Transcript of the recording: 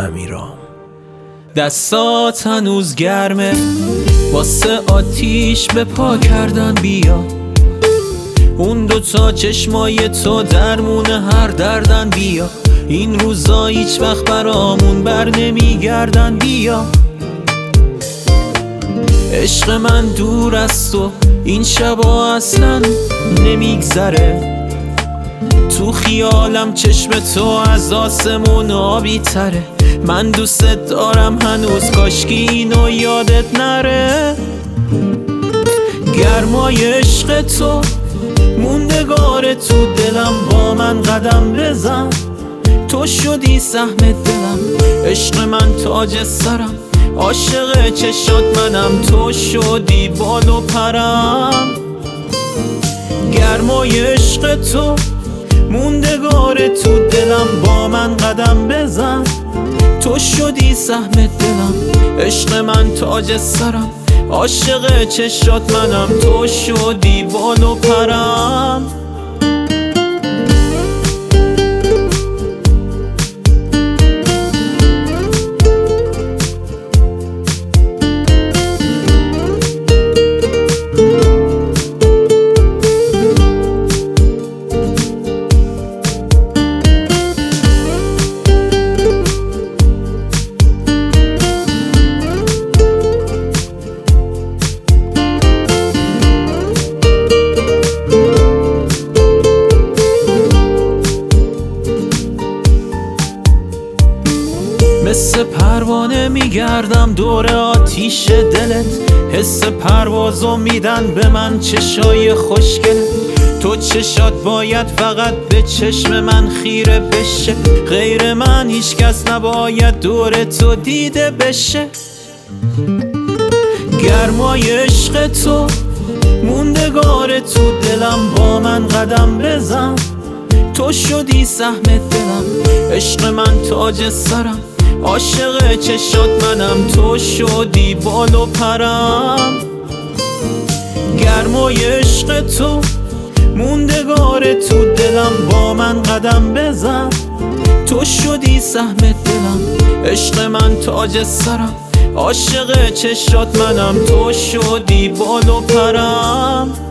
امیرام. دستات هنوز گرمه واسه آتیش به پا کردن، بیا اون دوتا چشمای تو درمون هر دردن، بیا این روزا هیچ وقت برامون بر نمیگردن، بیا عشق من دور از تو این شبا اصلا نمیگذره، تو خیالم چشم تو از آسمون آبی تره، من دوست دارم هنوز کاشکی اینو یادت نره. گرمای عشق تو موندگار تو دلم، با من قدم بزن، تو شدی سهم دلم، عشق من تاج سرم، عاشق چشات منم، تو شدی بال و پرم. گرمای عشق تو موندگار تو دلم، با من قدم بزن، تو شدی سهم دلم، عشق من تاج سرم، عاشق چشات منم، تو شدی بال و پرم. مثل پروانه میگردم دور آتیش دلت، حس پروازو میدن به من چشای خوشگلت، تو چشات باید فقط به چشم من خیره بشه، غیر من هیچ کس نباید دور تو دیده بشه. گرمای عشق تو موندگار تو دلم، با من قدم بزن، تو شدی سهم دلم، عشق من تاج سرم، عاشق چشات منم، تو شدی بال و پرم. گرمای عشق تو موندگار تو دلم، با من قدم بزن، تو شدی سهم دلم، عشق من تاج سرم، عاشق چشات منم، تو شدی بال و پرم.